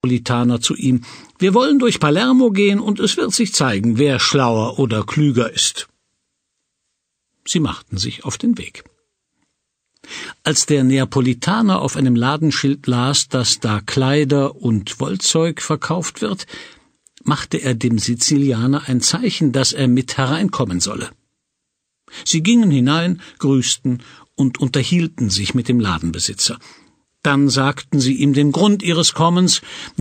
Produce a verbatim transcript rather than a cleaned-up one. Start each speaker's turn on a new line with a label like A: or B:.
A: Neapolitaner zu ihm: »Wir wollen durch Palermo gehen, und es wird sich zeigen, wer schlauer oder klüger ist.« Sie machten sich auf den Weg. Als der Neapolitaner auf einem Ladenschild las, dass da Kleider und Wollzeug verkauft wird, machte er dem Sizilianer ein Zeichen, dass er mit hereinkommen solle. Sie gingen hinein, grüßten und unterhielten sich mit dem Ladenbesitzer. Dann sagten sie ihm den Grund ihres Kommens,